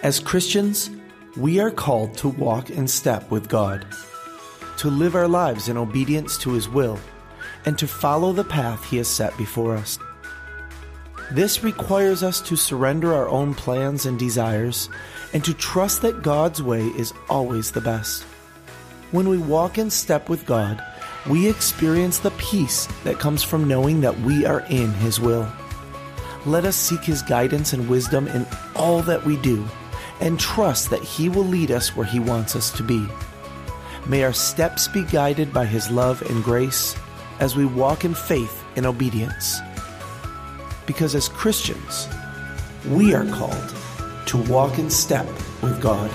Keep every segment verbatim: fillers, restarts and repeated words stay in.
As Christians, we are called to walk in step with God, to live our lives in obedience to His will, and to follow the path He has set before us. This requires us to surrender our own plans and desires and to trust that God's way is always the best. When we walk in step with God, we experience the peace that comes from knowing that we are in His will. Let us seek His guidance and wisdom in all that we do and trust that He will lead us where He wants us to be. May our steps be guided by His love and grace as we walk in faith and obedience. Because as Christians, we are called to walk in step with God.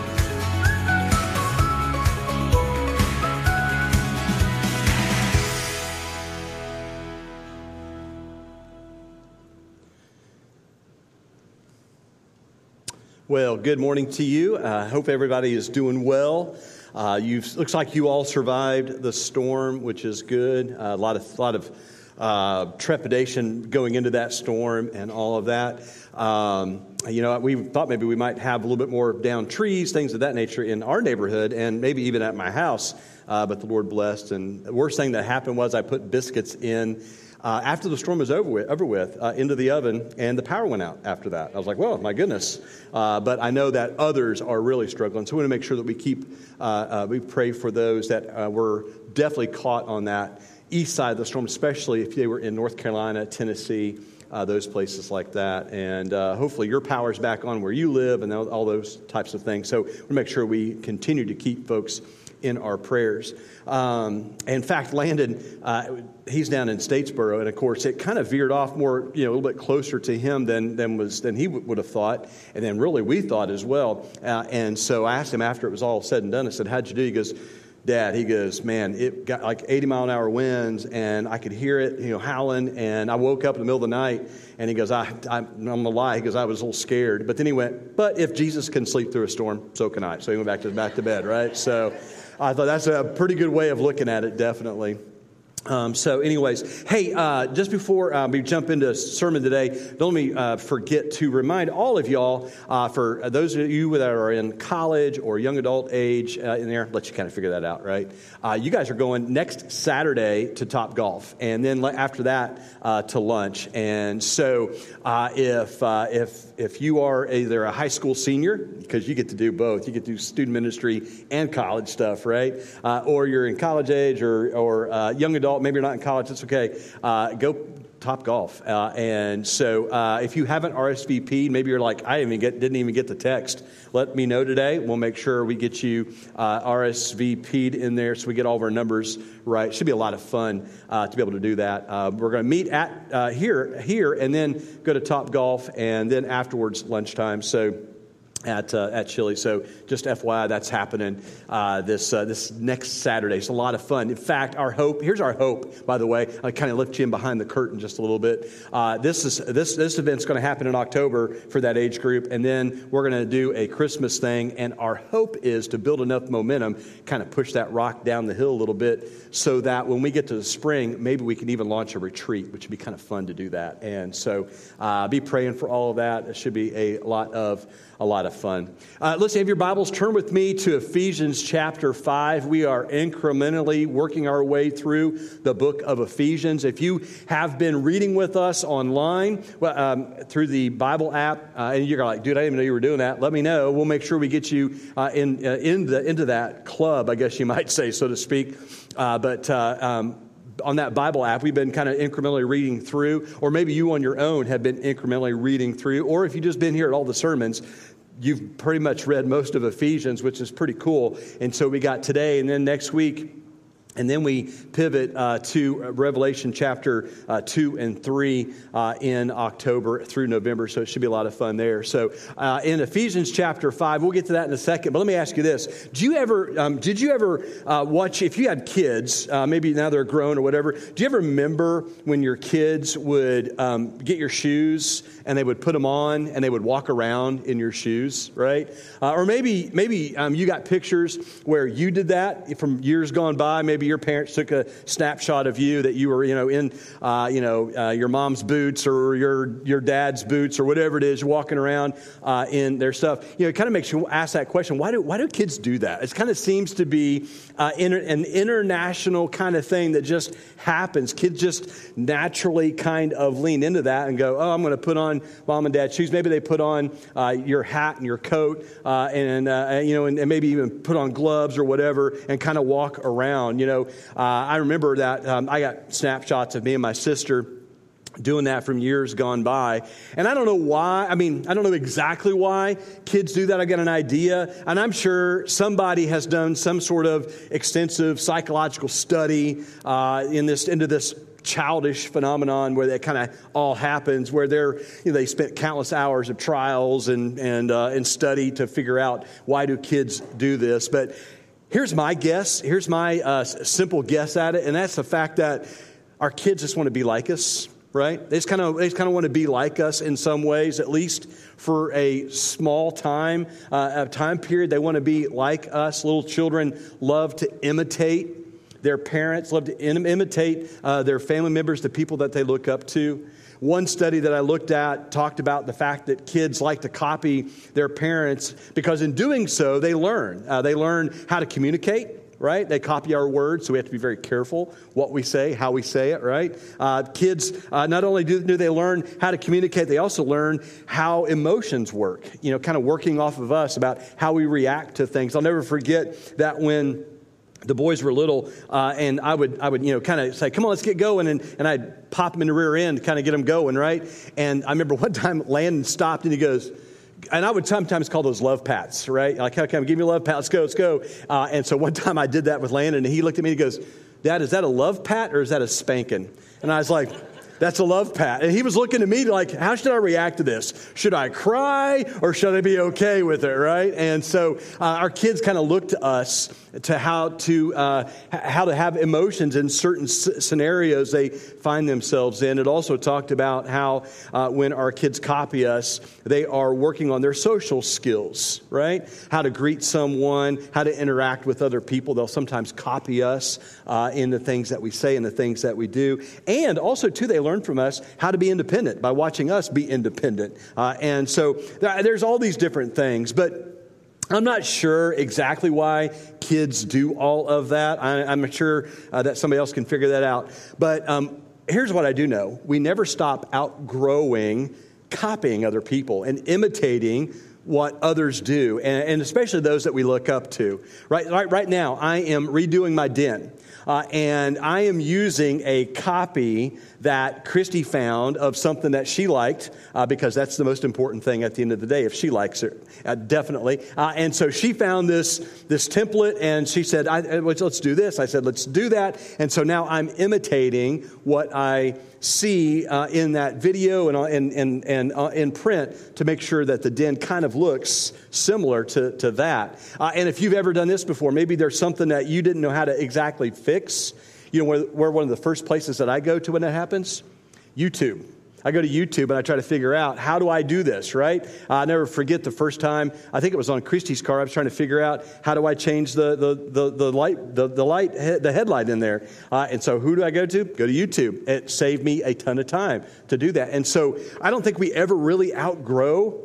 Well, good morning to you. I uh, hope everybody is doing well. Uh, you looks like you all survived the storm, which is good. Uh, a lot of lot of uh, trepidation going into that storm and all of that. Um, you know, we thought maybe we might have a little bit more down trees, things of that nature in our neighborhood, and maybe even at my house. Uh, but the Lord blessed. And the worst thing that happened was I put biscuits in. Uh, after the storm was over with, over with uh, into the oven, and the power went out after that. I was like, well, my goodness. Uh, but I know that others are really struggling. So we want to make sure that we keep, uh, uh, we pray for those that uh, were definitely caught on that east side of the storm, especially if they were in North Carolina, Tennessee, uh, those places like that. And uh, hopefully your power's back on where you live and all those types of things. So we'll make sure we continue to keep folks in our prayers. Um, in fact, Landon, uh, he's down in Statesboro, and of course, it kind of veered off more, you know, a little bit closer to him than than was than he w- would have thought, and then really we thought as well. Uh, and so I asked him after it was all said and done. I said, "How'd you do?" He goes, "Dad," he goes, "man, it got like eighty mile an hour winds, and I could hear it, you know, howling. And I woke up in the middle of the night, and he goes, I, I, I'm gonna lie, he goes, I was a little scared. But then he went, but if Jesus can sleep through a storm, so can I. So he went back to back to bed, right? So I thought that's a pretty good way of looking at it, definitely. Um, so anyways, hey, uh, just before uh, we jump into sermon today, don't let me uh, forget to remind all of y'all, uh, for those of you that are in college or young adult age uh, in there, let you kind of figure that out, right? Uh, you guys are going next Saturday to Top Golf, and then after that uh, to lunch. And so uh, if uh, if if you are either a high school senior, because you get to do both, you get to do student ministry and college stuff, right? Uh, or you're in college age or or uh, young adult. Maybe you're not in college, it's okay. Uh, go Top Golf. Uh, and so uh, if you haven't R S V P'd, maybe you're like, I didn't even get, didn't even get the text. Let me know today. We'll make sure we get you uh, R S V P'd in there so we get all of our numbers right. Should be a lot of fun uh, to be able to do that. Uh, we're going to meet at uh, here, here and then go to Top Golf, and then afterwards lunchtime. So at uh, at Chili. So just F Y I, that's happening uh, this uh, this next Saturday. It's a lot of fun. In fact, our hope, here's our hope, by the way. I kind of lift you in behind the curtain just a little bit. Uh, this is this this event's going to happen in October for that age group, and then we're going to do a Christmas thing, and our hope is to build enough momentum, kind of push that rock down the hill a little bit, so that when we get to the spring, maybe we can even launch a retreat, which would be kind of fun to do that. And so uh, be praying for all of that. It should be a lot of A lot of fun. Uh, let's have your Bibles. Turn with me to Ephesians chapter five. We are incrementally working our way through the book of Ephesians. If you have been reading with us online well, um, through the Bible app, uh, and you're like, dude, I didn't even know you were doing that. Let me know. We'll make sure we get you uh, in uh, in the into that club, I guess you might say, so to speak. Uh, but uh, um, on that Bible app, we've been kind of incrementally reading through, or maybe you on your own have been incrementally reading through, or if you've just been here at all the sermons, you've pretty much read most of Ephesians, which is pretty cool. And so we got today, and then next week, and then we pivot uh, to Revelation chapter uh, two and three uh, in October through November. So it should be a lot of fun there. So uh, in Ephesians chapter five, we'll get to that in a second. But let me ask you this: Do you ever, um, did you ever uh, watch? If you had kids, uh, maybe now they're grown or whatever. Do you ever remember when your kids would um, get your shoes and they would put them on and they would walk around in your shoes, right? Uh, or maybe maybe um, you got pictures where you did that from years gone by. Maybe your parents took a snapshot of you that you were, you know, in, uh, you know, uh, your mom's boots or your your dad's boots or whatever it is, walking around uh, in their stuff. You know, it kind of makes you ask that question: Why do why do kids do that? It kind of seems to be uh, inter, an international kind of thing that just happens. Kids just naturally kind of lean into that and go, "Oh, I'm going to put on mom and dad's shoes." Maybe they put on uh, your hat and your coat, uh, and uh, you know, and, and maybe even put on gloves or whatever, and kind of walk around. You know, uh, I remember that um, I got snapshots of me and my sister doing that from years gone by. And I don't know why. I mean, I don't know exactly why kids do that. I got an idea. And I'm sure somebody has done some sort of extensive psychological study uh, in this into this childish phenomenon where that kind of all happens, where they're, you know, they spent countless hours of trials and and uh, and study to figure out why do kids do this. But here's my guess. Here's my uh, simple guess at it, and that's the fact that our kids just want to be like us, right? They just kind of they just kind of want to be like us in some ways, at least for a small time, uh, a time period. They want to be like us. Little children love to imitate their parents, love to im- imitate uh, their family members, the people that they look up to. One study that I looked at talked about the fact that kids like to copy their parents because in doing so, they learn. Uh, they learn how to communicate, right? They copy our words, so we have to be very careful what we say, how we say it, right? Uh, kids, uh, not only do, do they learn how to communicate, they also learn how emotions work, you know, kind of working off of us about how we react to things. I'll never forget that when the boys were little, uh, and I would, I would, you know, kind of say, "Come on, let's get going," and and I'd pop them in the rear end to kind of get them going, right? And I remember one time Landon stopped and he goes, and I would sometimes call those love pats, right? Like, "Okay, give me a love pat, let's go, let's go." Uh, and so one time I did that with Landon, and he looked at me and he goes, "Dad, is that a love pat or is that a spanking?" And I was like, "That's a love pat." And he was looking at me like, how should I react to this? Should I cry or should I be okay with it, right? And so uh, our kids kind of look to us to how to uh, how to have emotions in certain s- scenarios they find themselves in. It also talked about how uh, when our kids copy us, they are working on their social skills, right? How to greet someone, how to interact with other people. They'll sometimes copy us uh, in the things that we say and the things that we do. And also, too, they learn from us how to be independent by watching us be independent. Uh, and so th- there's all these different things, but I'm not sure exactly why kids do all of that. I, I'm sure uh, that somebody else can figure that out. But um, here's what I do know. We never stop outgrowing copying other people and imitating what others do, and, and especially those that we look up to. Right, right, right now, I am redoing my den. Uh, and I am using a copy that Christy found of something that she liked, uh, because that's the most important thing at the end of the day, if she likes it, uh, definitely. Uh, and so she found this this template, and she said, I, let's do this. I said, let's do that. And so now I'm imitating what I see uh, in that video and and and, and uh, in print to make sure that the den kind of looks similar to, to that. Uh, and if you've ever done this before, maybe there's something that you didn't know how to exactly fix. You know, where, where one of the first places that I go to when that happens? YouTube. I go to YouTube and I try to figure out, how do I do this, right? Uh, I'll never forget the first time, I think it was on Christy's car, I was trying to figure out, how do I change the the the, the light, the, the light, the headlight in there? Uh, and so who do I go to? Go to YouTube. It saved me a ton of time to do that. And so I don't think we ever really outgrow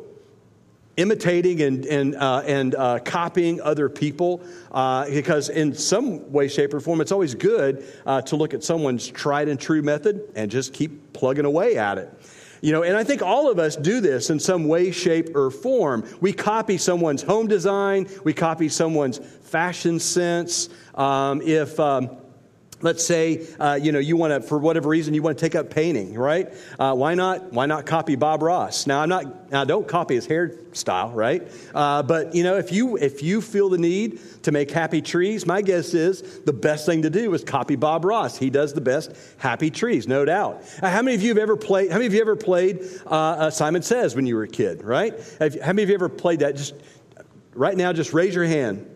imitating and and uh, and uh, copying other people, uh, because in some way, shape, or form, it's always good uh, to look at someone's tried and true method and just keep plugging away at it. You know, and I think all of us do this in some way, shape, or form. We copy someone's home design. We copy someone's fashion sense. Um, if um, Let's say, uh, you know, you want to, for whatever reason, you want to take up painting, right? Uh, why not? Why not copy Bob Ross? Now, I'm not. Now, don't copy his hairstyle, right? Uh, but you know, if you if you feel the need to make happy trees, my guess is the best thing to do is copy Bob Ross. He does the best happy trees, no doubt. Uh, how many of you have ever played? How many of you ever played uh, uh, Simon Says when you were a kid, right? Have, how many of you ever played that? Just right now, just raise your hand.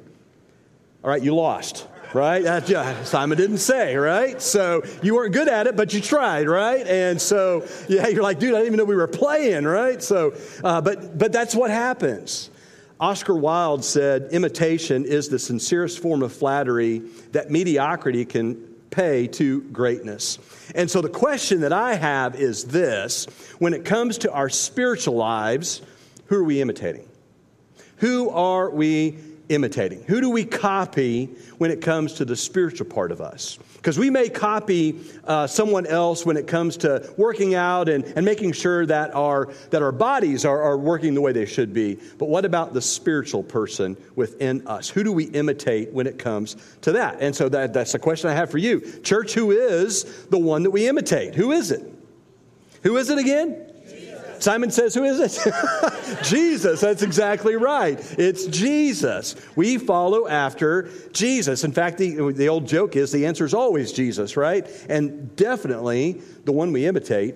All right, you lost. Right? That's, yeah, Simon didn't say, right? So you weren't good at it, but you tried, right? And so, yeah, you're like, dude, I didn't even know we were playing, right? So, uh, but but that's what happens. Oscar Wilde said, imitation is the sincerest form of flattery that mediocrity can pay to greatness. And so the question that I have is this: when it comes to our spiritual lives, who are we imitating? Who are we imitating? Who do we copy when it comes to the spiritual part of us? Because we may copy uh, someone else when it comes to working out and, and making sure that our that our bodies are, are working the way they should be. But what about the spiritual person within us? Who do we imitate when it comes to that? And so that, that's the question I have for you. Church, who is the one that we imitate? Who is it? Who is it again? Simon says, who is it? Jesus. That's exactly right. It's Jesus. We follow after Jesus. In fact, the, the old joke is the answer is always Jesus, right? And definitely the one we imitate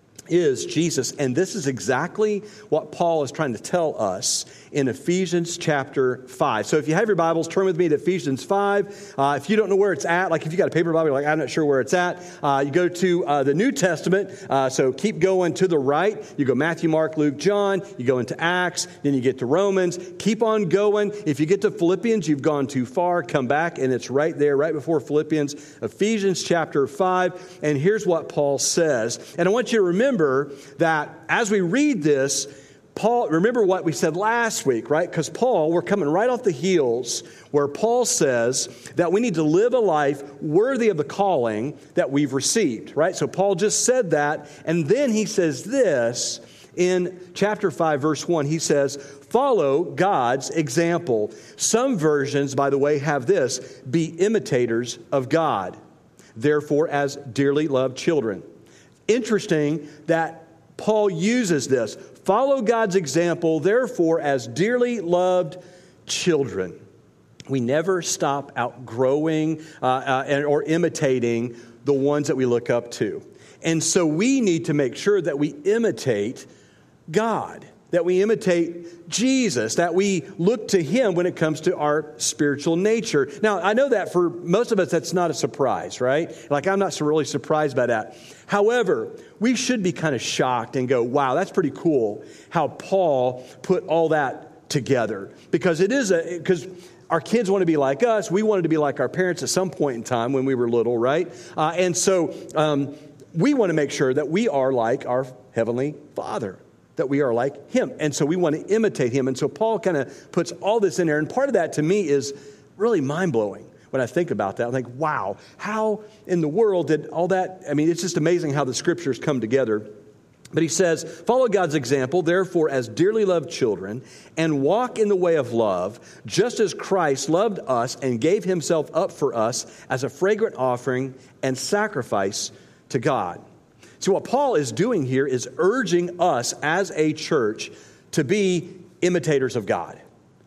is Jesus. And this is exactly what Paul is trying to tell us in Ephesians chapter five. So if you have your Bibles, turn with me to Ephesians five. Uh, if you don't know where it's at, like if you got a paper Bible, you're like, I'm not sure where it's at. Uh, you go to uh, the New Testament. Uh, so keep going to the right. You go Matthew, Mark, Luke, John. You go into Acts. Then you get to Romans. Keep on going. If you get to Philippians, you've gone too far. Come back, and it's right there, right before Philippians, Ephesians chapter five. And here's what Paul says. And I want you to remember that as we read this, Paul, remember what we said last week, right? Because Paul, we're coming right off the heels where Paul says that we need to live a life worthy of the calling that we've received, right? So Paul just said that. And then he says this in chapter five, verse one. He says, follow God's example. Some versions, by the way, have this: be imitators of God, therefore as dearly loved children. Interesting that Paul uses this. Follow God's example, therefore, as dearly loved children. We never stop outgrowing uh, uh, and, or imitating the ones that we look up to. And so we need to make sure that we imitate God, that we imitate Jesus, that we look to Him when it comes to our spiritual nature. Now, I know that for most of us, that's not a surprise, right? Like, I'm not so really surprised by that. However, we should be kind of shocked and go, wow, that's pretty cool how Paul put all that together. Because it is a, because our kids want to be like us. We wanted to be like our parents at some point in time when we were little, right? Uh, and so um, we want to make sure that we are like our Heavenly Father, that we are like Him. And so we want to imitate Him. And so Paul kind of puts all this in there. And part of that to me is really mind-blowing when I think about that. I'm like, wow, how in the world did all that? I mean, it's just amazing how the Scriptures come together. But he says, follow God's example, therefore, as dearly loved children, and walk in the way of love, just as Christ loved us and gave Himself up for us as a fragrant offering and sacrifice to God. So what Paul is doing here is urging us as a church to be imitators of God.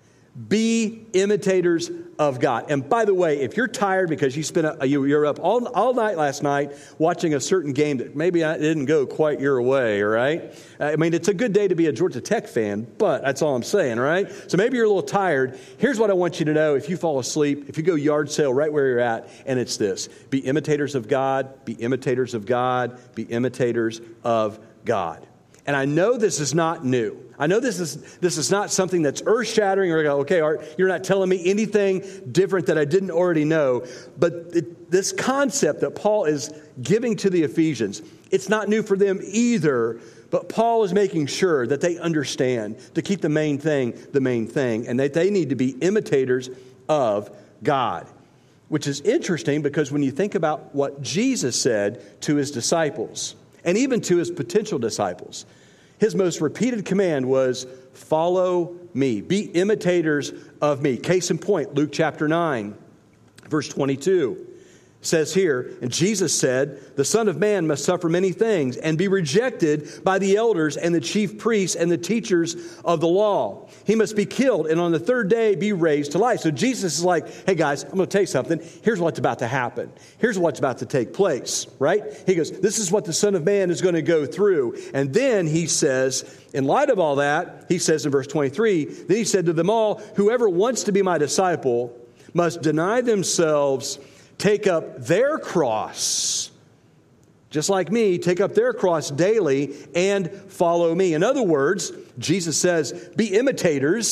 Be imitators of God. And by the way, if you're tired because you spent a, you, you're up all, all night last night watching a certain game that maybe didn't go quite your way, all right? I mean, it's a good day to be a Georgia Tech fan, but that's all I'm saying, all right? So maybe you're a little tired. Here's what I want you to know. If you fall asleep, if you go yard sale right where you're at, and it's this: be imitators of God, be imitators of God, be imitators of God. And I know this is not new. I know this is this is not something that's earth-shattering or go, okay, Art, you're not telling me anything different that I didn't already know. But it, this concept that Paul is giving to the Ephesians, it's not new for them either. But Paul is making sure that they understand to keep the main thing the main thing, and that they need to be imitators of God. Which is interesting because when you think about what Jesus said to His disciples, and even to His potential disciples, His most repeated command was, follow me. Be imitators of me. Case in point, Luke chapter nine, verse twenty-two. Says here, and Jesus said, the Son of Man must suffer many things and be rejected by the elders and the chief priests and the teachers of the law. He must be killed and on the third day be raised to life. So Jesus is like, hey guys, I'm going to tell you something. Here's what's about to happen. Here's what's about to take place, right? He goes, this is what the Son of Man is going to go through. And then he says, in light of all that, he says in verse twenty-three, then he said to them all, whoever wants to be my disciple must deny themselves, take up their cross, just like me, take up their cross daily and follow me. In other words, Jesus says, be imitators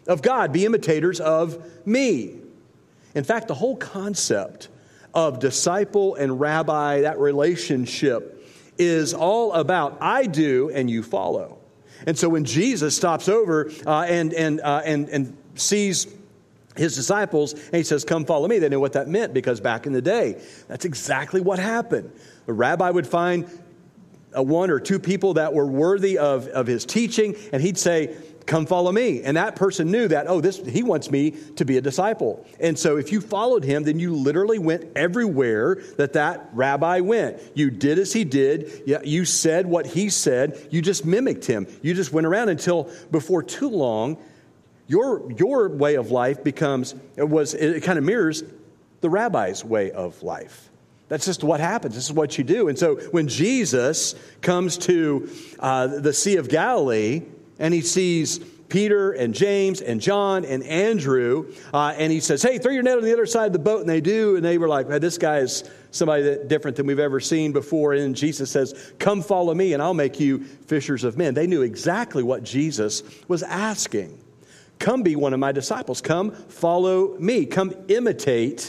of God. Be imitators of me. In fact, the whole concept of disciple and rabbi, that relationship, is all about I do and you follow. And so when Jesus stops over uh, and and uh, and and sees his disciples and he says, "Come follow me," they knew what that meant, because back in the day, that's exactly what happened. The rabbi would find a one or two people that were worthy of, of his teaching, and he'd say, "Come follow me." And that person knew that, oh, this he wants me to be a disciple. And so if you followed him, then you literally went everywhere that that rabbi went. You did as he did. You said what he said. You just mimicked him. You just went around until before too long, your, your way of life becomes, it was, it kind of mirrors the rabbi's way of life. That's just what happens. This is what you do. And so when Jesus comes to uh, the Sea of Galilee, and he sees Peter and James and John and Andrew, uh, and he says, "Hey, throw your net on the other side of the boat." And they do, and they were like, hey, "This guy is somebody that different than we've ever seen before." And Jesus says, "Come follow me, and I'll make you fishers of men." They knew exactly what Jesus was asking. Come be one of my disciples. Come follow me. Come imitate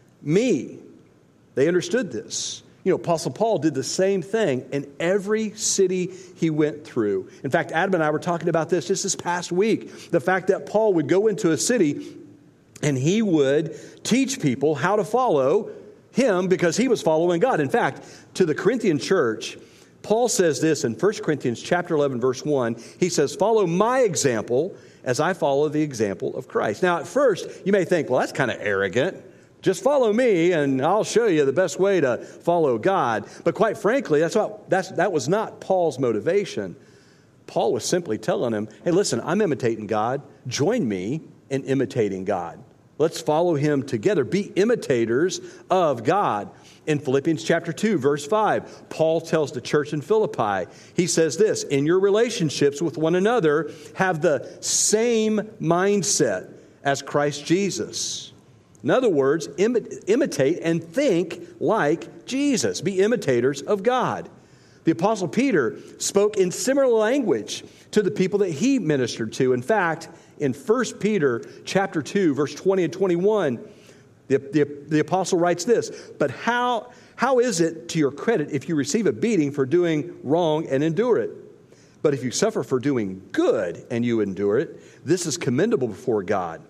me. They understood this. You know, Apostle Paul did the same thing in every city he went through. In fact, Adam and I were talking about this just this past week. The fact that Paul would go into a city and he would teach people how to follow him because he was following God. In fact, to the Corinthian church, Paul says this in First Corinthians chapter eleven, verse one. He says, "Follow my example as I follow the example of Christ." Now, at first, you may think, well, that's kind of arrogant. Just follow me, and I'll show you the best way to follow God. But quite frankly, that's what that's that was not Paul's motivation. Paul was simply telling him, "Hey, listen, I'm imitating God. Join me in imitating God. Let's follow him together. Be imitators of God." In Philippians chapter two, verse five, Paul tells the church in Philippi, he says this, "In your relationships with one another, have the same mindset as Christ Jesus." In other words, imi- imitate and think like Jesus. Be imitators of God. The Apostle Peter spoke in similar language to the people that he ministered to. In fact, in First Peter chapter two, verse twenty and twenty-one, the, the, the apostle writes this, "But how, how is it to your credit if you receive a beating for doing wrong and endure it? But if you suffer for doing good and you endure it, this is commendable before God.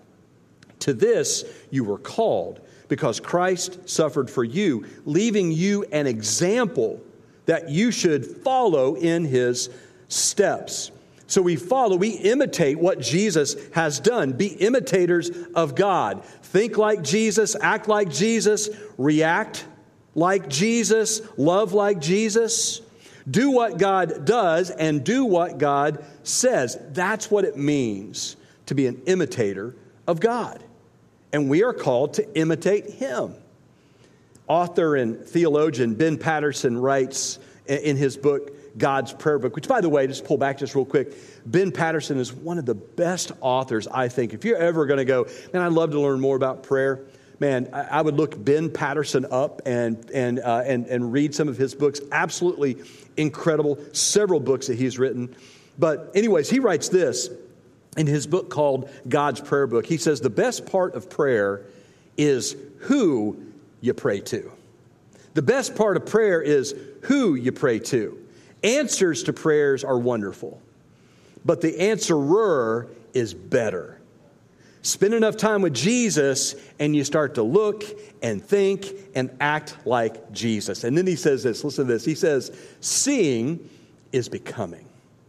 To this you were called, because Christ suffered for you, leaving you an example that you should follow in his steps." So we follow, we imitate what Jesus has done. Be imitators of God. Think like Jesus, act like Jesus, react like Jesus, love like Jesus. Do what God does and do what God says. That's what it means to be an imitator of God. And we are called to imitate him. Author and theologian Ben Patterson writes in his book, God's Prayer Book, which, by the way, just pull back just real quick. Ben Patterson is one of the best authors, I think. If you're ever going to go, man, I'd love to learn more about prayer. Man, I would look Ben Patterson up and and uh, and and read some of his books. Absolutely incredible. Several books that he's written. But anyways, he writes this in his book called God's Prayer Book. He says the best part of prayer is who you pray to. The best part of prayer is who you pray to. Answers to prayers are wonderful, but the answerer is better. Spend enough time with Jesus and you start to look and think and act like Jesus. And then he says this, listen to this. He says, seeing is becoming.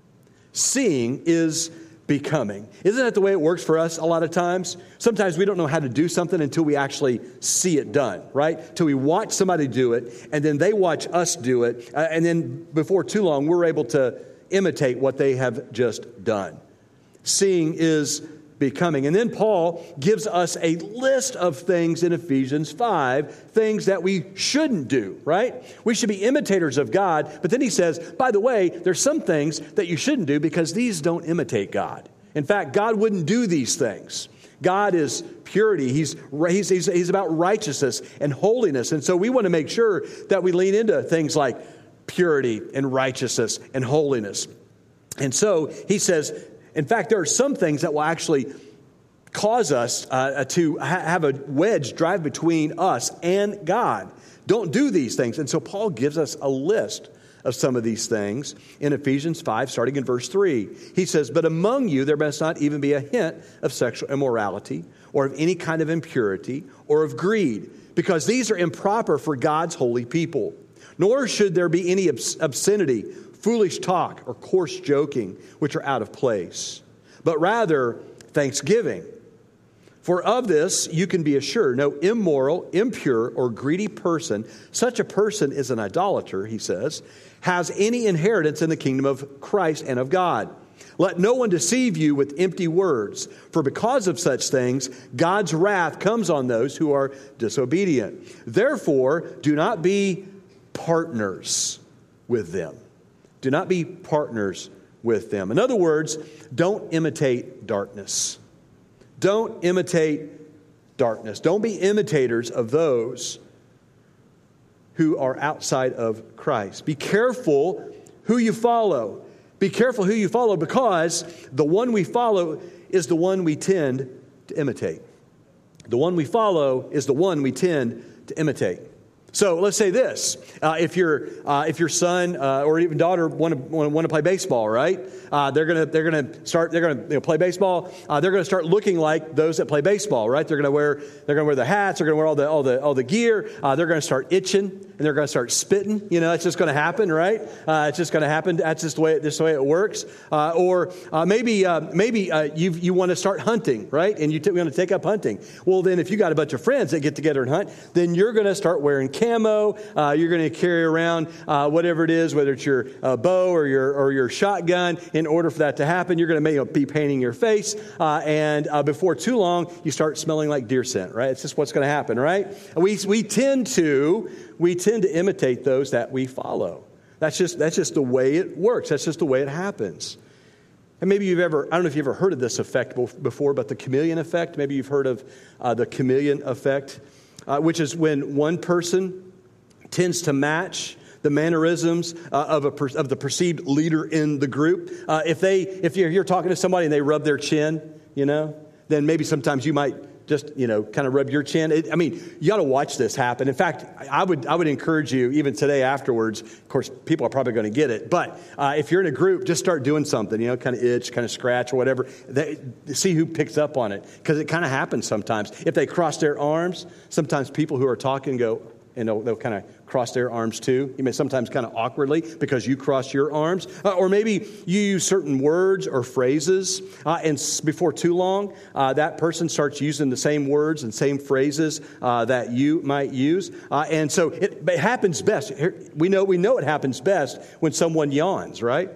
Seeing is becoming. Isn't that the way it works for us a lot of times? Sometimes we don't know how to do something until we actually see it done, right? Till we watch somebody do it, and then they watch us do it, uh, and then before too long, we're able to imitate what they have just done. Seeing is becoming. And then Paul gives us a list of things in Ephesians five, things that we shouldn't do, right? We should be imitators of God, but then he says, by the way, there's some things that you shouldn't do because these don't imitate God. In fact, God wouldn't do these things. God is purity. He's, he's, he's, he's about righteousness and holiness. And so we want to make sure that we lean into things like purity and righteousness and holiness. And so he says, in fact, there are some things that will actually cause us uh, to ha- have a wedge drive between us and God. Don't do these things. And so Paul gives us a list of some of these things in Ephesians five, starting in verse three. He says, but among you there must not even be a hint of sexual immorality or of any kind of impurity or of greed, because these are improper for God's holy people. Nor should there be any obs- obscenity, foolish talk, or coarse joking, which are out of place, but rather thanksgiving. For of this you can be assured, no immoral, impure, or greedy person, such a person is an idolater, he says, has any inheritance in the kingdom of Christ and of God. Let no one deceive you with empty words, for because of such things, God's wrath comes on those who are disobedient. Therefore, do not be partners with them. Do not be partners with them. In other words, don't imitate darkness. Don't imitate darkness. Don't be imitators of those who are outside of Christ. Be careful who you follow. Be careful who you follow, because the one we follow is the one we tend to imitate. The one we follow is the one we tend to imitate. So let's say this: uh, if your uh, if your son uh, or even daughter want to want to play baseball, right? Uh, they're gonna they're gonna start they're gonna you know, play baseball. Uh, they're gonna start looking like those that play baseball, right? They're gonna wear they're gonna wear the hats. They're gonna wear all the all the all the gear. Uh, they're gonna start itching and they're gonna start spitting. You know, it's just gonna happen, right? Uh, it's just gonna happen. That's just the way this the way it works. Uh, or uh, maybe uh, maybe uh, you you want to start hunting, right? And you t- want to take up hunting. Well, then if you got a bunch of friends that get together and hunt, then you're gonna start wearing camo. Uh, you're going to carry around uh, whatever it is, whether it's your uh, bow or your or your shotgun. In order for that to happen, you're going to you know, be painting your face, uh, and uh, before too long, you start smelling like deer scent. Right? It's just what's going to happen. Right? We we tend to we tend to imitate those that we follow. That's just that's just the way it works. That's just the way it happens. And maybe you've ever, I don't know if you've ever heard of this effect before, but the chameleon effect. Maybe you've heard of uh, the chameleon effect, uh, which is when one person tends to match the mannerisms uh, of a per, of the perceived leader in the group. Uh, if they, if you're, you're talking to somebody and they rub their chin, you know, then maybe sometimes you might just, you know, kind of rub your chin. It, I mean, you ought to watch this happen. In fact, I would I would encourage you, even today afterwards. Of course, people are probably going to get it, but uh, if you're in a group, just start doing something. You know, kind of itch, kind of scratch, or whatever. They, see who picks up on it, because it kind of happens sometimes. If they cross their arms, sometimes people who are talking go. And they'll, they'll kind of cross their arms too. You may sometimes kind of awkwardly because you cross your arms. Uh, or maybe you use certain words or phrases. Uh, and s- before too long, uh, that person starts using the same words and same phrases uh, that you might use. Uh, and so it, it happens best. Here, we know we know it happens best when someone yawns, right?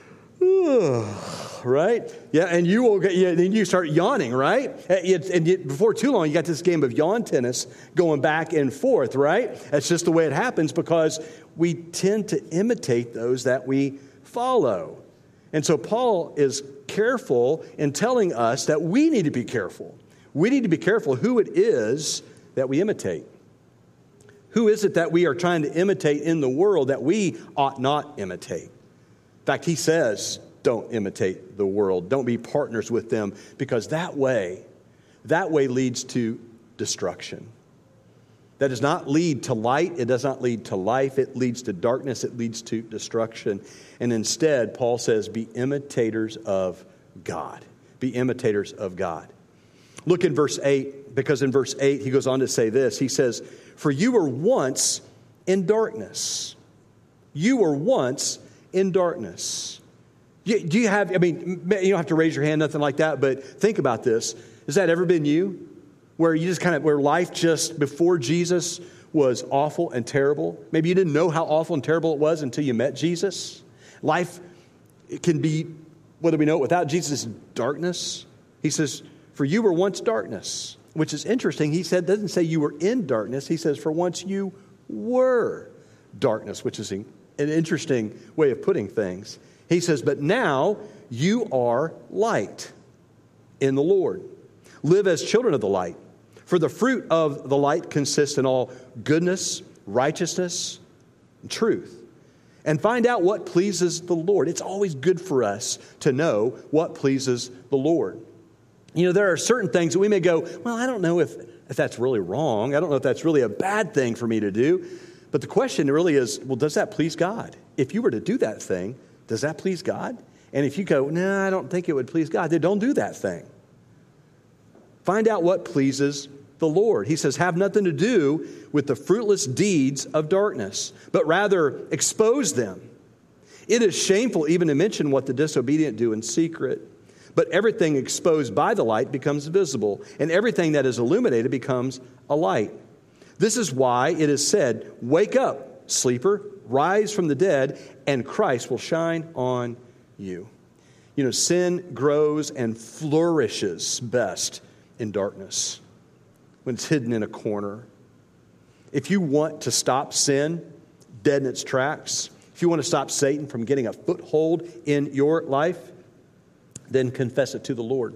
Right? Yeah, and you will get, yeah, then you start yawning, right? And, and you, before too long, you got this game of yawn tennis going back and forth, right? That's just the way it happens, because we tend to imitate those that we follow. And so Paul is careful in telling us that we need to be careful. We need to be careful who it is that we imitate. Who is it that we are trying to imitate in the world that we ought not imitate? In fact, he says, don't imitate the world. Don't be partners with them, because that way, that way leads to destruction. That does not lead to light. It does not lead to life. It leads to darkness. It leads to destruction. And instead, Paul says, be imitators of God. Be imitators of God. Look in verse eight, because in verse eight, he goes on to say this. He says, for you were once in darkness. You were once in darkness. Do you have, I mean, you don't have to raise your hand, nothing like that, but think about this. Has that ever been you? Where you just kind of, where life just before Jesus was awful and terrible? Maybe you didn't know how awful and terrible it was until you met Jesus. Life, it can be, whether we know it without Jesus, darkness. He says, for you were once darkness, which is interesting. He said, doesn't say you were in darkness. He says, for once you were darkness, which is an interesting way of putting things. He says, but now you are light in the Lord. Live as children of the light. For the fruit of the light consists in all goodness, righteousness, and truth. And find out what pleases the Lord. It's always good for us to know what pleases the Lord. You know, there are certain things that we may go, well, I don't know if, if that's really wrong. I don't know if that's really a bad thing for me to do. But the question really is, well, does that please God? If you were to do that thing, does that please God? And if you go, no, nah, I don't think it would please God, then don't do that thing. Find out what pleases the Lord. He says, have nothing to do with the fruitless deeds of darkness, but rather expose them. It is shameful even to mention what the disobedient do in secret. But everything exposed by the light becomes visible, and everything that is illuminated becomes a light. This is why it is said, wake up, sleeper, rise from the dead, and Christ will shine on you. You know, sin grows and flourishes best in darkness, when it's hidden in a corner. If you want to stop sin dead in its tracks, if you want to stop Satan from getting a foothold in your life, then confess it to the Lord.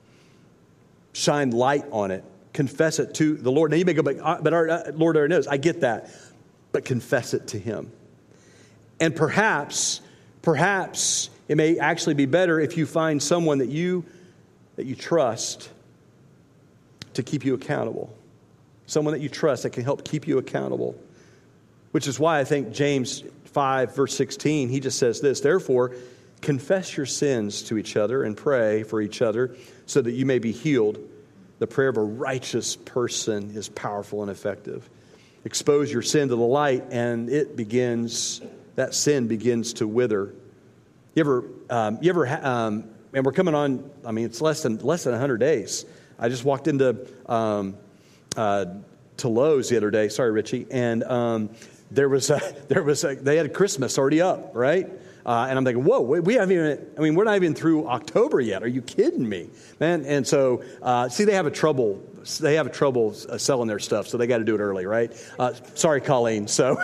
Shine light on it. Confess it to the Lord. Now you may go, but, but our Lord already knows. I get that. But confess it to Him. And perhaps, perhaps it may actually be better if you find someone that you that you trust to keep you accountable. Someone that you trust that can help keep you accountable. Which is why I think James five, verse sixteen, he just says this, therefore, confess your sins to each other and pray for each other so that you may be healed. The prayer of a righteous person is powerful and effective. Expose your sin to the light and it begins, that sin begins to wither. You ever, um, you ever, um, and we're coming on, I mean, it's less than, less than one hundred days. I just walked into um, uh, to Lowe's the other day. Sorry, Richie. And um, there was a, there was a, they had Christmas already up, right? Uh, and I'm thinking, whoa, we, we haven't even. I mean, we're not even through October yet. Are you kidding me, man? And so, uh, see, they have a trouble. They have a trouble uh, selling their stuff, so they got to do it early, right? Uh, sorry, Colleen. So,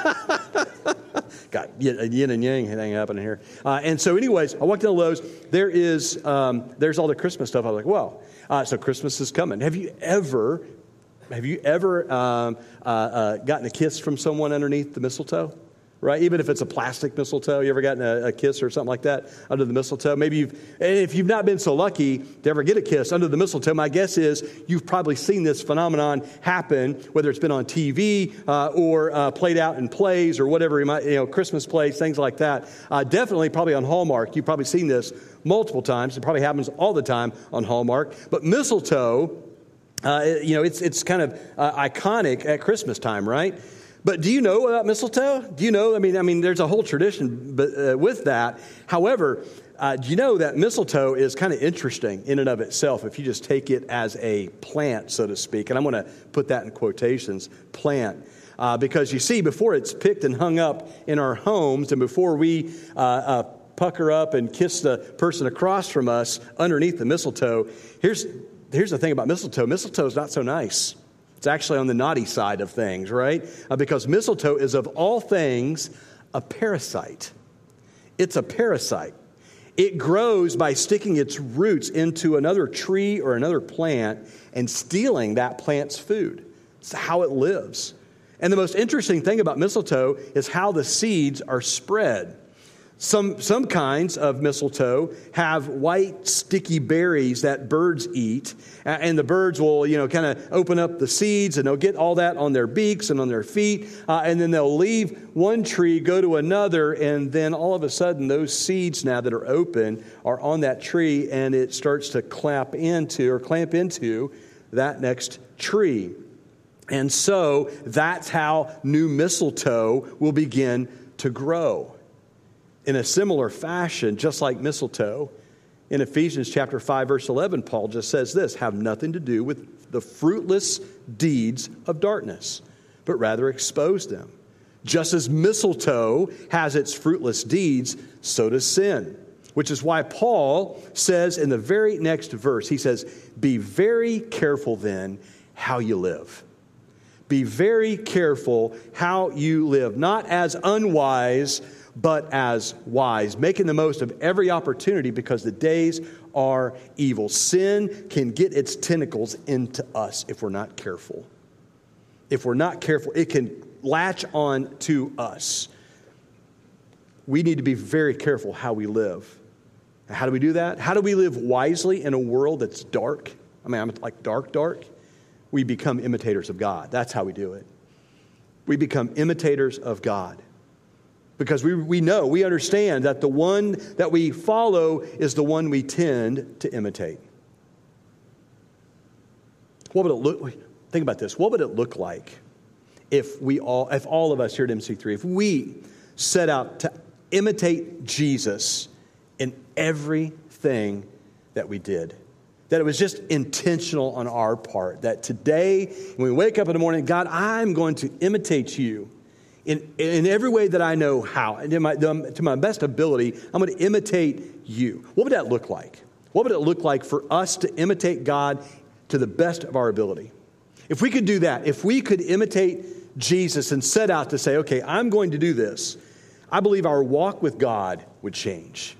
got yin and yang thing happening here. Uh, and so, anyways, I walked into Lowe's. There is, um, there's all the Christmas stuff. I was like, wow. Uh, so Christmas is coming. Have you ever, have you ever um, uh, uh, gotten a kiss from someone underneath the mistletoe? Right? Even if it's a plastic mistletoe, you ever gotten a, a kiss or something like that under the mistletoe? Maybe you've, and if you've not been so lucky to ever get a kiss under the mistletoe, my guess is you've probably seen this phenomenon happen, whether it's been on T V uh, or uh, played out in plays or whatever, you might, you know, Christmas plays, things like that. Uh, definitely probably on Hallmark. You've probably seen this multiple times. It probably happens all the time on Hallmark. But mistletoe, uh, you know, it's, it's kind of uh, iconic at Christmas time, right? But do you know about mistletoe? Do you know? I mean, I mean, there's a whole tradition but, uh, with that. However, uh, do you know that mistletoe is kind of interesting in and of itself if you just take it as a plant, so to speak? And I'm going to put that in quotations, plant. Uh, because you see, before it's picked and hung up in our homes and before we uh, uh, pucker up and kiss the person across from us underneath the mistletoe, here's, here's the thing about mistletoe. Mistletoe is not so nice. It's actually on the naughty side of things, right? Uh, because mistletoe is, of all things, a parasite. It's a parasite. It grows by sticking its roots into another tree or another plant and stealing that plant's food. It's how it lives. And the most interesting thing about mistletoe is how the seeds are spread. Some some kinds of mistletoe have white, sticky berries that birds eat. And the birds will, you know, kind of open up the seeds and they'll get all that on their beaks and on their feet. Uh, and then they'll leave one tree, go to another. And then all of a sudden, those seeds now that are open are on that tree. And it starts to clamp into or clamp into that next tree. And so that's how new mistletoe will begin to grow. In a similar fashion, just like mistletoe, in Ephesians chapter five, verse eleven, Paul just says this, have nothing to do with the fruitless deeds of darkness, but rather expose them. Just as mistletoe has its fruitless deeds, so does sin. Which is why Paul says in the very next verse, he says, be very careful then how you live. Be very careful how you live, not as unwise, but as wise, making the most of every opportunity because the days are evil. Sin can get its tentacles into us if we're not careful. If we're not careful, it can latch on to us. We need to be very careful how we live. How do we do that? How do we live wisely in a world that's dark? I mean, I'm like dark, dark. We become imitators of God. That's how we do it. We become imitators of God. Because we, we know, we understand that the one that we follow is the one we tend to imitate. What would it look like? Think about this. What would it look like if we all, if all of us here at M C three, if we set out to imitate Jesus in everything that we did? That it was just intentional on our part. That today, when we wake up in the morning, God, I'm going to imitate you in, in every way that I know how. And in my, to my best ability, I'm going to imitate you. What would that look like? What would it look like for us to imitate God to the best of our ability? If we could do that, if we could imitate Jesus and set out to say, okay, I'm going to do this, I believe our walk with God would change.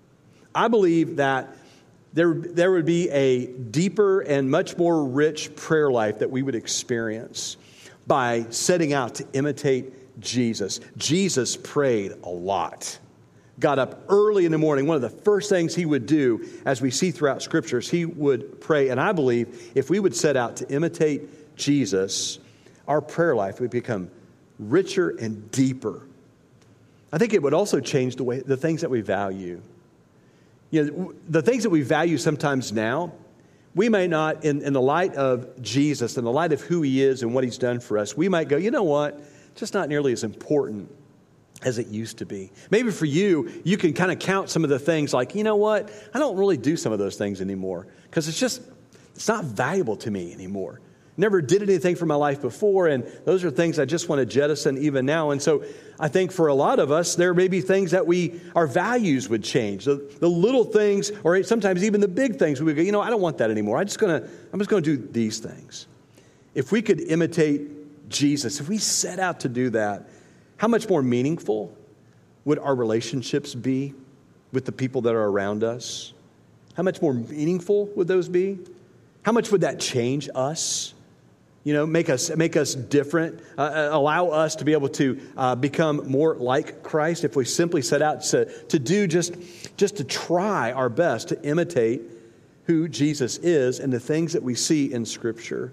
I believe that there, there would be a deeper and much more rich prayer life that we would experience by setting out to imitate Jesus. Jesus prayed a lot. Got up early in the morning. One of the first things he would do, as we see throughout scriptures, he would pray. And I believe if we would set out to imitate Jesus, our prayer life would become richer and deeper. I think it would also change the way, the things that we value. You know, the things that we value sometimes now, we may not, in, in the light of Jesus, in the light of who he is and what he's done for us, we might go, you know what, just not nearly as important as it used to be. Maybe for you, you can kind of count some of the things like, you know what, I don't really do some of those things anymore because it's just, it's not valuable to me anymore. Never did anything for my life before, and those are things I just want to jettison even now. And so I think for a lot of us, there may be things that we, our values would change. The, the little things, or sometimes even the big things, we would go, you know, I don't want that anymore. I'm just going to, I'm just going to do these things. If we could imitate Jesus, if we set out to do that, how much more meaningful would our relationships be with the people that are around us? How much more meaningful would those be? How much would that change us? You know, make us make us different, uh, allow us to be able to uh, become more like Christ if we simply set out to, to do just, just to try our best to imitate who Jesus is and the things that we see in Scripture.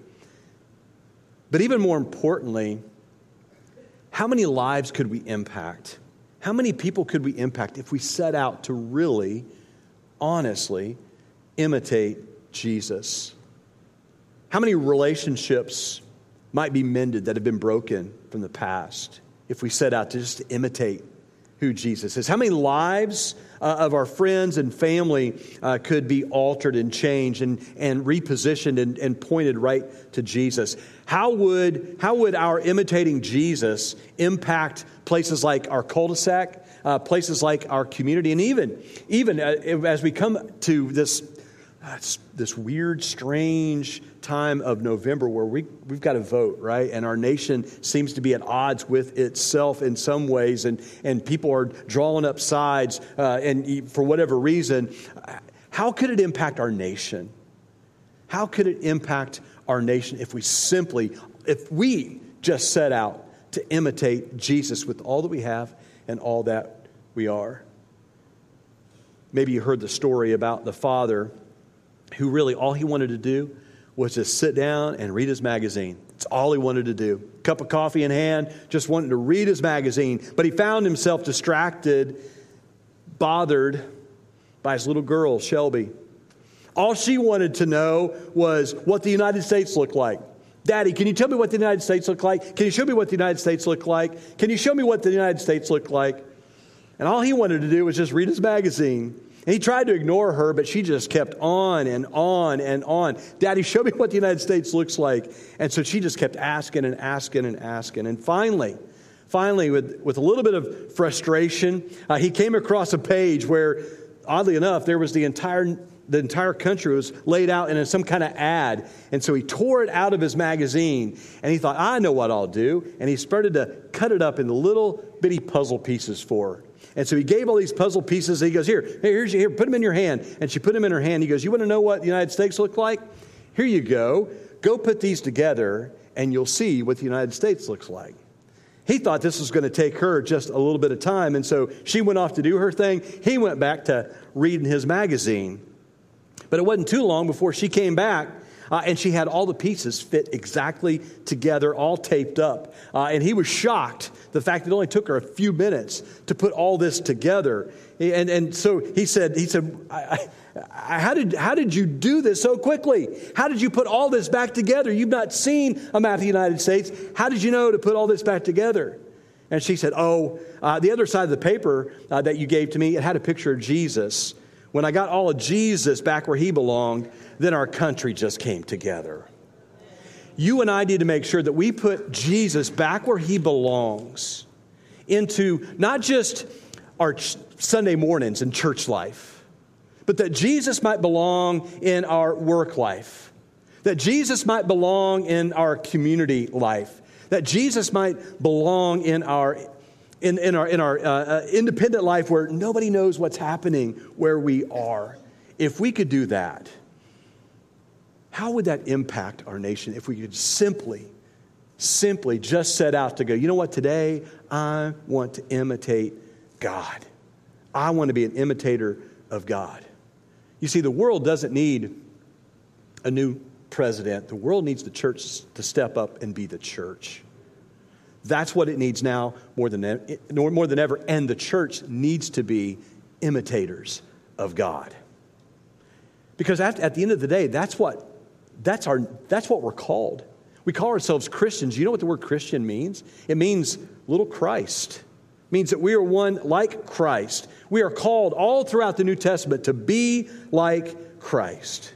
But even more importantly, how many lives could we impact? How many people could we impact if we set out to really, honestly imitate Jesus? How many relationships might be mended that have been broken from the past if we set out to just imitate who Jesus is? How many lives uh, of our friends and family uh, could be altered and changed and, and repositioned and, and pointed right to Jesus? How would, how would our imitating Jesus impact places like our cul-de-sac, uh, places like our community, and even, even uh, as we come to this Uh, this weird, strange time of November where we, we've got to vote, right? And our nation seems to be at odds with itself in some ways, and, and people are drawing up sides, uh, and for whatever reason. How could it impact our nation? How could it impact our nation if we simply, if we just set out to imitate Jesus with all that we have and all that we are? Maybe you heard the story about the father who really all he wanted to do was just sit down and read his magazine. It's all he wanted to do. Cup of coffee in hand, just wanted to read his magazine. But he found himself distracted, bothered by his little girl, Shelby. All she wanted to know was what the United States looked like. Daddy, can you tell me what the United States looked like? Can you show me what the United States looked like? Can you show me what the United States looked like? And all he wanted to do was just read his magazine. And he tried to ignore her, but she just kept on and on and on. Daddy, show me what the United States looks like. And so she just kept asking and asking and asking. And finally, finally, with, with a little bit of frustration, uh, he came across a page where, oddly enough, there was the entire the entire country was laid out in some kind of ad. And so he tore it out of his magazine. And he thought, I know what I'll do. And he started to cut it up into little bitty puzzle pieces for her. And so he gave all these puzzle pieces. And he goes, here, here's here, put them in your hand. And she put them in her hand. He goes, you want to know what the United States look like? Here you go. Go put these together, and you'll see what the United States looks like. He thought this was going to take her just a little bit of time, and so she went off to do her thing. He went back to reading his magazine. But it wasn't too long before she came back, uh, and she had all the pieces fit exactly together, all taped up. Uh, and he was shocked, the fact that it only took her a few minutes to put all this together. And and so he said, he said, I, I, how did how did you do this so quickly? How did you put all this back together? You've not seen a map of the United States. How did you know to put all this back together? And she said, oh, uh, the other side of the paper uh, that you gave to me, it had a picture of Jesus. When I got all of Jesus back where he belonged, then our country just came together. You and I need to make sure that we put Jesus back where he belongs, into not just our ch- Sunday mornings and church life, but that Jesus might belong in our work life, that Jesus might belong in our community life, that Jesus might belong in our in, in our in our uh, uh, independent life where nobody knows what's happening where we are. If we could do that, how would that impact our nation if we could simply, simply just set out to go, you know what, today I want to imitate God. I want to be an imitator of God. You see, the world doesn't need a new president. The world needs the church to step up and be the church. That's what it needs now more than, more than ever. And the church needs to be imitators of God. Because at, at the end of the day, that's what that's our that's what we're called. We call ourselves Christians. You know what the word Christian means? It means little Christ. It means that we are one like Christ. We are called all throughout the New Testament to be like Christ.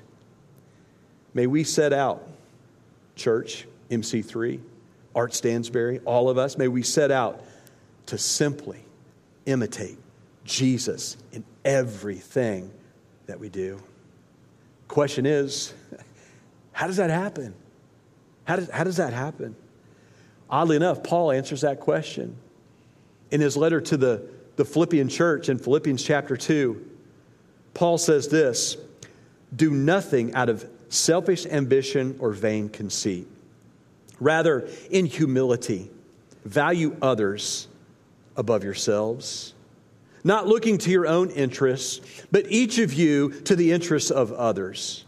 May we set out, church, M C three, Art Stansberry, all of us, may we set out to simply imitate Jesus in everything that we do. Question is, how does that happen? How does, how does that happen? Oddly enough, Paul answers that question. In his letter to the, the Philippian church in Philippians chapter two, Paul says this, do nothing out of selfish ambition or vain conceit. Rather, in humility, value others above yourselves, not looking to your own interests, but each of you to the interests of others.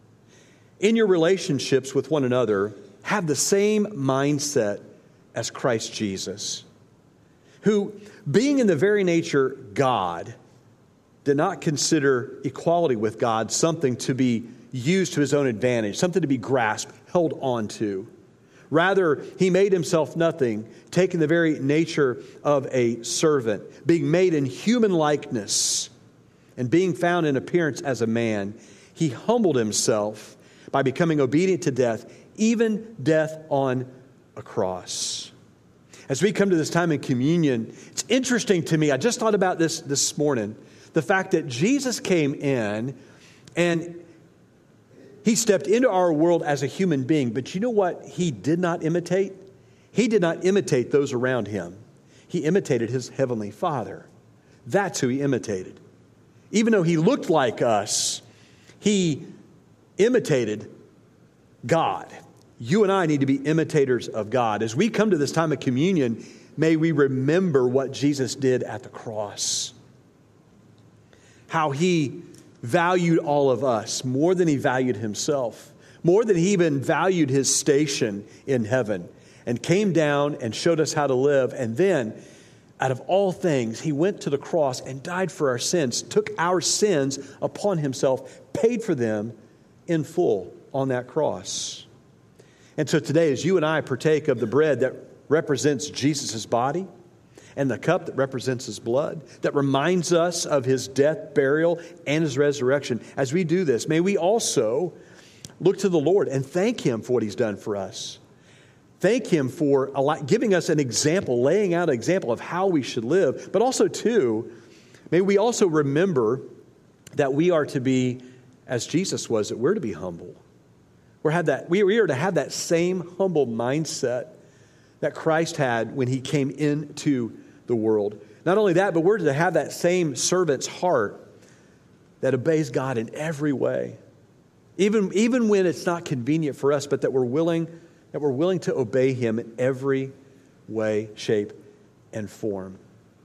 In your relationships with one another, have the same mindset as Christ Jesus, who, being in the very nature God, did not consider equality with God something to be used to his own advantage, something to be grasped, held on to. Rather, he made himself nothing, taking the very nature of a servant, being made in human likeness, and being found in appearance as a man. He humbled himself by becoming obedient to death, even death on a cross. As we come to this time in communion, it's interesting to me, I just thought about this this morning, the fact that Jesus came in and he stepped into our world as a human being, but you know what he did not imitate? He did not imitate those around him. He imitated his heavenly Father. That's who he imitated. Even though he looked like us, he imitated God. You and I need to be imitators of God. As we come to this time of communion, may we remember what Jesus did at the cross. How he valued all of us more than he valued himself, more than he even valued his station in heaven, and came down and showed us how to live. And then, out of all things, he went to the cross and died for our sins, took our sins upon himself, paid for them in full on that cross. And so today, as you and I partake of the bread that represents Jesus' body, and the cup that represents his blood, that reminds us of his death, burial, and his resurrection. As we do this, may we also look to the Lord and thank him for what he's done for us. Thank him for giving us an example, laying out an example of how we should live. But also, too, may we also remember that we are to be, as Jesus was, that we're to be humble. We're have that, we are to have that same humble mindset that Christ had when he came into the world. Not only that, but we're to have that same servant's heart that obeys God in every way. Even, even when it's not convenient for us, but that we're willing, that we're willing to obey him in every way, shape, and form.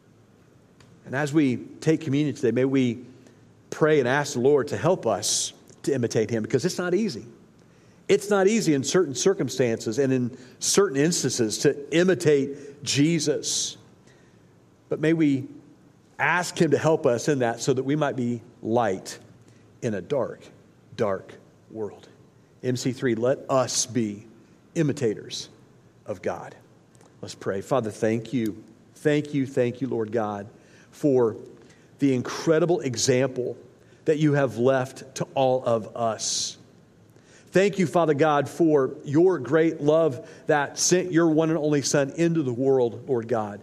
And as we take communion today, may we pray and ask the Lord to help us to imitate him, because it's not easy. It's not easy in certain circumstances and in certain instances to imitate Jesus. But may we ask him to help us in that so that we might be light in a dark, dark world. M C three, let us be imitators of God. Let's pray. Father, thank you. Thank you, thank you, Lord God, for the incredible example that you have left to all of us. Thank you, Father God, for your great love that sent your one and only Son into the world, Lord God,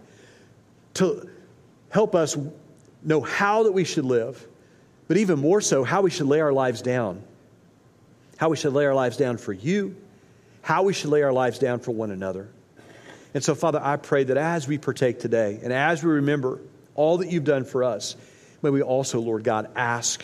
to help us know how that we should live, but even more so, how we should lay our lives down. How we should lay our lives down for you, how we should lay our lives down for one another. And so, Father, I pray that as we partake today, and as we remember all that you've done for us, may we also, Lord God, ask,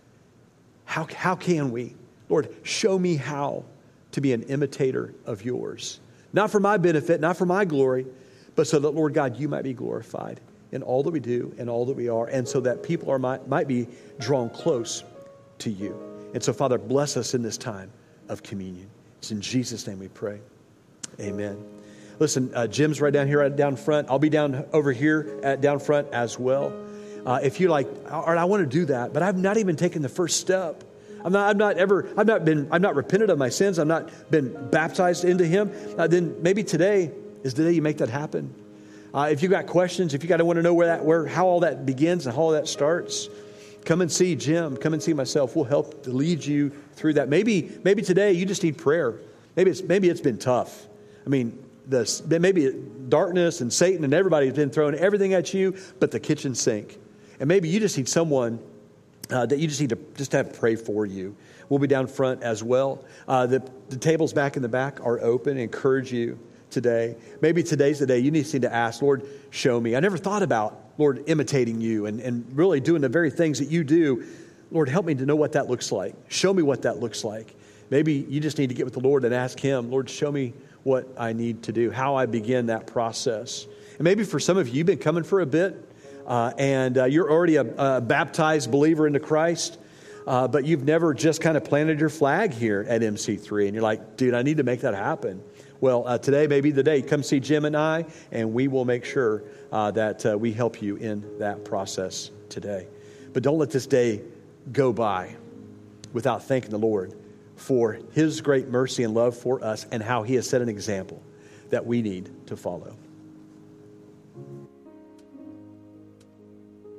how, how can we? Lord, show me how to be an imitator of yours. Not for my benefit, not for my glory, but so that, Lord God, you might be glorified in all that we do and all that we are, and so that people are might, might be drawn close to you. And so, Father, bless us in this time of communion. It's in Jesus' name we pray. Amen. Listen, uh, Jim's right down here, right down front. I'll be down over here at down front as well. Uh, if you're like, all right, I want to do that, but I've not even taken the first step. I'm not, I'm not ever, I've not been, I've not repented of my sins. I've not been baptized into him. Uh, then maybe today is the day you make that happen. Uh, if you've got questions, if you got to want to know where that, where, how all that begins and how all that starts, come and see Jim. Come and see myself. We'll help to lead you through that. Maybe, maybe today you just need prayer. Maybe it's, maybe it's been tough. I mean, the, maybe darkness and Satan and everybody's been throwing everything at you, but the kitchen sink. And maybe you just need someone uh, that you just need to just have pray for you. We'll be down front as well. Uh, the, the tables back in the back are open. I encourage you today. Maybe today's the day you need to ask, Lord, show me. I never thought about, Lord, imitating you and, and really doing the very things that you do. Lord, help me to know what that looks like. Show me what that looks like. Maybe you just need to get with the Lord and ask him, Lord, show me what I need to do, how I begin that process. And maybe for some of you, you've been coming for a bit, uh, and uh, you're already a, a baptized believer into Christ, uh, but you've never just kind of planted your flag here at M C three, and you're like, dude, I need to make that happen. Well, uh, today may be the day. Come see Jim and I, and we will make sure uh, that uh, we help you in that process today. But don't let this day go by without thanking the Lord for his great mercy and love for us and how he has set an example that we need to follow.